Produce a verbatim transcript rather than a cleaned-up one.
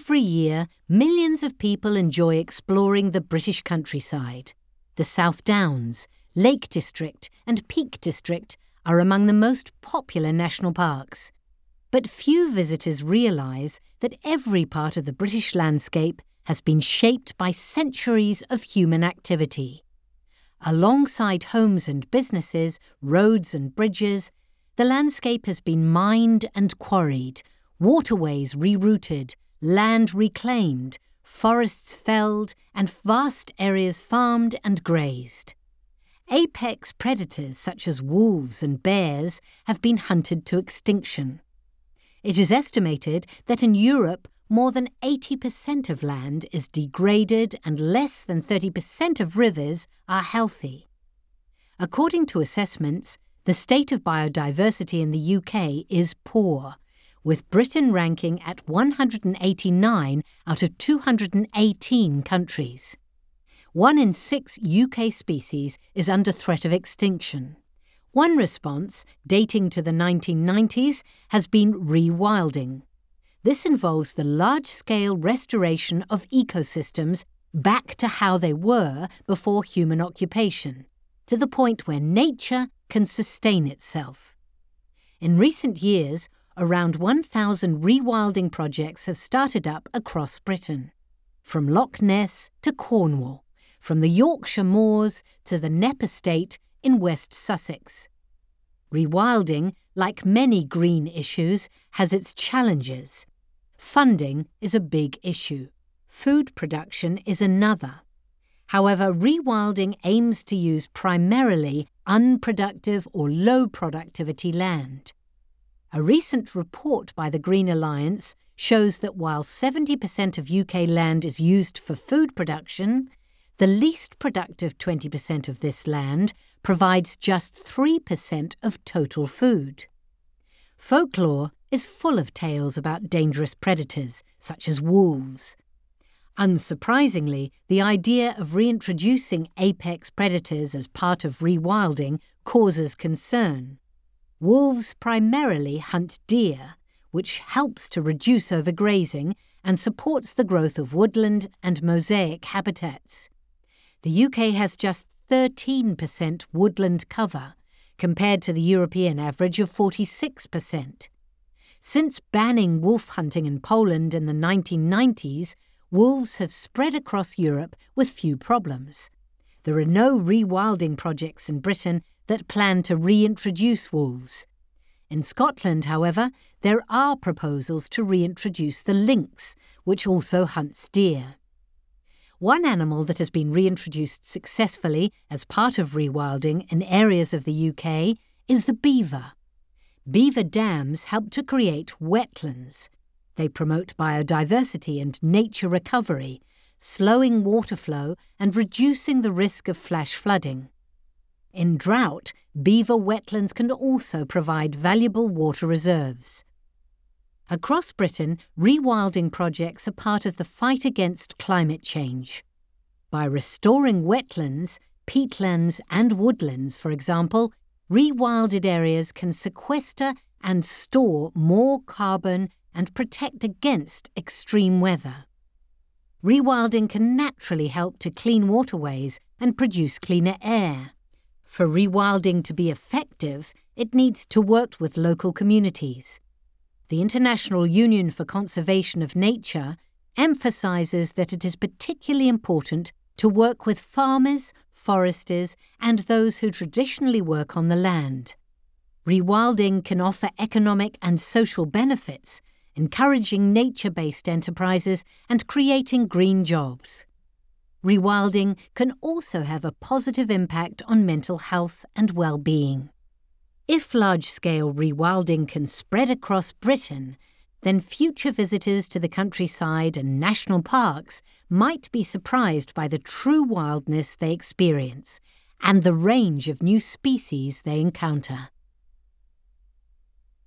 Every year, millions of people enjoy exploring the British countryside. The South Downs, Lake District and Peak District are among the most popular national parks. But few visitors realise that every part of the British landscape has been shaped by centuries of human activity. Alongside homes and businesses, roads and bridges, the landscape has been mined and quarried, waterways rerouted, land reclaimed, forests felled, and vast areas farmed and grazed. Apex predators such as wolves and bears have been hunted to extinction. It is estimated that in Europe, more than eighty percent of land is degraded and less than thirty percent of rivers are healthy. According to assessments, the state of biodiversity in the U K is poor, with Britain ranking at one hundred eighty-nine out of two hundred eighteen countries. One in six U K species is under threat of extinction. One response, dating to the nineteen nineties, has been rewilding. This involves the large-scale restoration of ecosystems back to how they were before human occupation, to the point where nature can sustain itself. In recent years, around one thousand rewilding projects have started up across Britain, from Loch Ness to Cornwall, from the Yorkshire Moors to the Knepp Estate in West Sussex. Rewilding, like many green issues, has its challenges. Funding is a big issue. Food production is another. However, rewilding aims to use primarily unproductive or low productivity land. A recent report by the Green Alliance shows that while seventy percent of U K land is used for food production, the least productive twenty percent of this land provides just three percent of total food. Folklore is full of tales about dangerous predators, such as wolves. Unsurprisingly, the idea of reintroducing apex predators as part of rewilding causes concern. Wolves primarily hunt deer, which helps to reduce overgrazing and supports the growth of woodland and mosaic habitats. The U K has just thirteen percent woodland cover, compared to the European average of forty-six percent. Since banning wolf hunting in Poland in the nineteen nineties, wolves have spread across Europe with few problems. There are no rewilding projects in Britain that plan to reintroduce wolves. In Scotland, however, there are proposals to reintroduce the lynx, which also hunts deer. One animal that has been reintroduced successfully as part of rewilding in areas of the U K is the beaver. Beaver dams help to create wetlands. They promote biodiversity and nature recovery, slowing water flow and reducing the risk of flash flooding. In drought, beaver wetlands can also provide valuable water reserves. Across Britain, rewilding projects are part of the fight against climate change. By restoring wetlands, peatlands and woodlands, for example, rewilded areas can sequester and store more carbon and protect against extreme weather. Rewilding can naturally help to clean waterways and produce cleaner air. For rewilding to be effective, it needs to work with local communities. The International Union for Conservation of Nature emphasises that it is particularly important to work with farmers, foresters, and those who traditionally work on the land. Rewilding can offer economic and social benefits, encouraging nature-based enterprises and creating green jobs. Rewilding can also have a positive impact on mental health and well-being. If large-scale rewilding can spread across Britain, then future visitors to the countryside and national parks might be surprised by the true wildness they experience and the range of new species they encounter.